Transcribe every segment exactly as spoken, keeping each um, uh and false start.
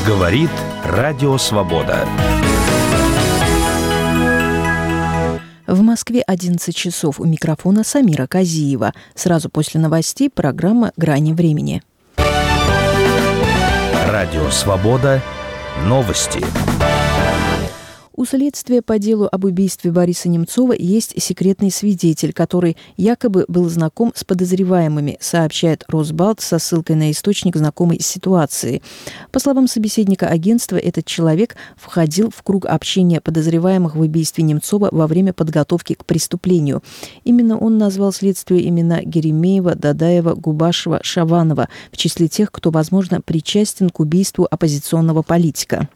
Говорит Радио Свобода. В Москве одиннадцать часов. У микрофона Самира Казиева. Сразу после новостей программа «Грани времени». Радио Свобода. Новости. У следствия по делу об убийстве Бориса Немцова есть секретный свидетель, который якобы был знаком с подозреваемыми, сообщает Росбалт со ссылкой на источник, знакомый с ситуацией. По словам собеседника агентства, этот человек входил в круг общения подозреваемых в убийстве Немцова во время подготовки к преступлению. Именно он назвал следствию имена Геремеева, Дадаева, Губашева, Шаванова в числе тех, кто, возможно, причастен к убийству оппозиционного политика.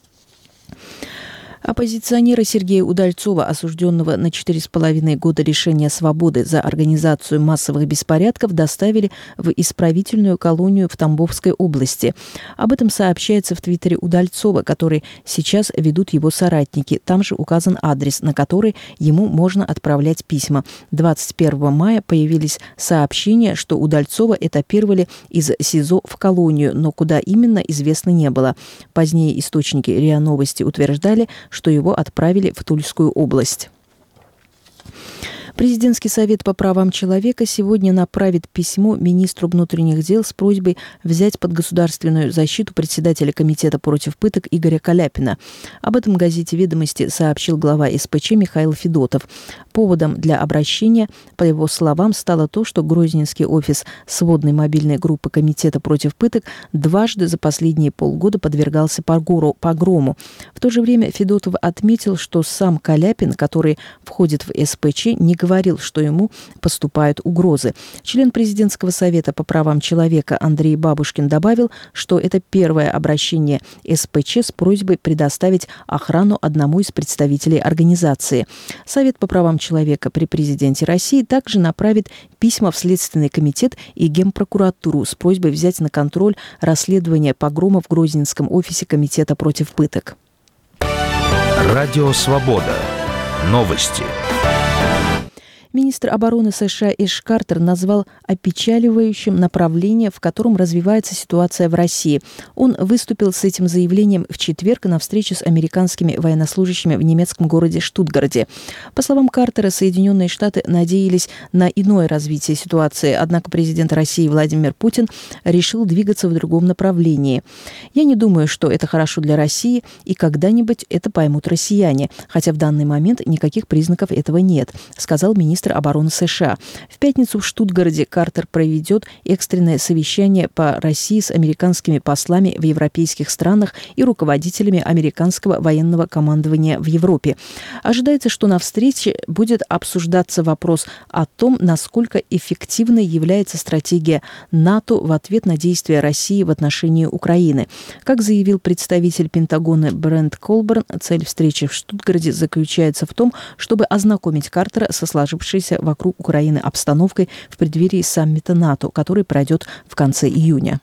Оппозиционера Сергея Удальцова, осужденного на четыре с половиной года лишения свободы за организацию массовых беспорядков, доставили в исправительную колонию в Тамбовской области. Об этом сообщается в твиттере Удальцова, который сейчас ведут его соратники. Там же указан адрес, на который ему можно отправлять письма. двадцать первого мая появились сообщения, что Удальцова этапировали из СИЗО в колонию, но куда именно, известно не было. Позднее источники РИА Новости утверждали, что его отправили в Тульскую область. Президентский совет по правам человека сегодня направит письмо министру внутренних дел с просьбой взять под государственную защиту председателя комитета против пыток Игоря Каляпина. Об этом газете «Ведомости» сообщил глава эс пэ че Михаил Федотов. Поводом для обращения, по его словам, стало то, что Грозненский офис сводной мобильной группы комитета против пыток дважды за последние полгода подвергался погрому. В то же время Федотов отметил, что сам Каляпин, который входит в эс пэ че, не говорит, говорил, что ему поступают угрозы. Член президентского совета по правам человека Андрей Бабушкин добавил, что это первое обращение эс пэ че с просьбой предоставить охрану одному из представителей организации. Совет по правам человека при президенте России также направит письма в Следственный комитет и Генпрокуратуру с просьбой взять на контроль расследование погрома в Грозненском офисе комитета против пыток. Радио Свобода. Новости. Министр обороны США Эш Картер назвал опечаливающим направление, в котором развивается ситуация в России. Он выступил с этим заявлением в четверг на встрече с американскими военнослужащими в немецком городе Штутгарте. По словам Картера, Соединенные Штаты надеялись на иное развитие ситуации, однако президент России Владимир Путин решил двигаться в другом направлении. «Я не думаю, что это хорошо для России, и когда-нибудь это поймут россияне, хотя в данный момент никаких признаков этого нет», сказал министр обороны США. В пятницу в Штутгарте Картер проведет экстренное совещание по России с американскими послами в европейских странах и руководителями американского военного командования в Европе. Ожидается, что на встрече будет обсуждаться вопрос о том, насколько эффективной является стратегия НАТО в ответ на действия России в отношении Украины. Как заявил представитель Пентагона Брент Колберн, цель встречи в Штутгарте заключается в том, чтобы ознакомить Картера со сложившейся вокруг Украины обстановкой в преддверии саммита НАТО, который пройдет в конце июня.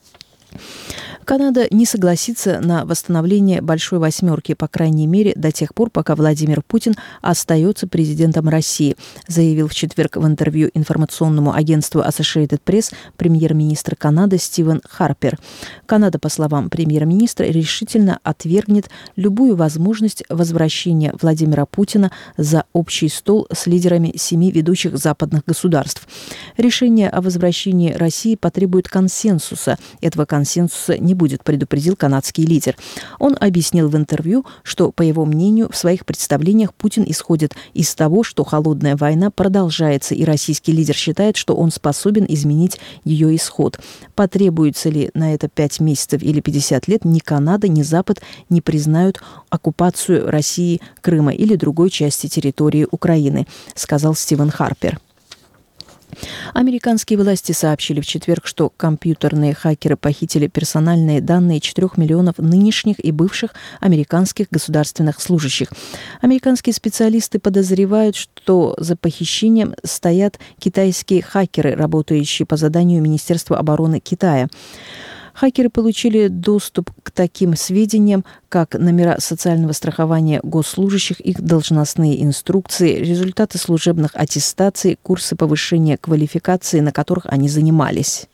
Канада не согласится на восстановление «Большой восьмерки», по крайней мере, до тех пор, пока Владимир Путин остается президентом России, заявил в четверг в интервью информационному агентству Associated Press премьер-министр Канады Стивен Харпер. Канада, по словам премьер-министра, решительно отвергнет любую возможность возвращения Владимира Путина за общий стол с лидерами семи ведущих западных государств. Решение о возвращении России потребует консенсуса. Этого консенсуса не будет, предупредил канадский лидер. Он объяснил в интервью, что, по его мнению, в своих представлениях Путин исходит из того, что холодная война продолжается, и российский лидер считает, что он способен изменить ее исход. Потребуется ли на это пять месяцев или пятьдесят лет, ни Канада, ни Запад не признают оккупацию России Крыма или другой части территории Украины, сказал Стивен Харпер. Американские власти сообщили в четверг, что компьютерные хакеры похитили персональные данные четырех миллионов нынешних и бывших американских государственных служащих. Американские специалисты подозревают, что за похищением стоят китайские хакеры, работающие по заданию Министерства обороны Китая. Хакеры получили доступ к таким сведениям, как номера социального страхования госслужащих, их должностные инструкции, результаты служебных аттестаций, курсы повышения квалификации, на которых они занимались.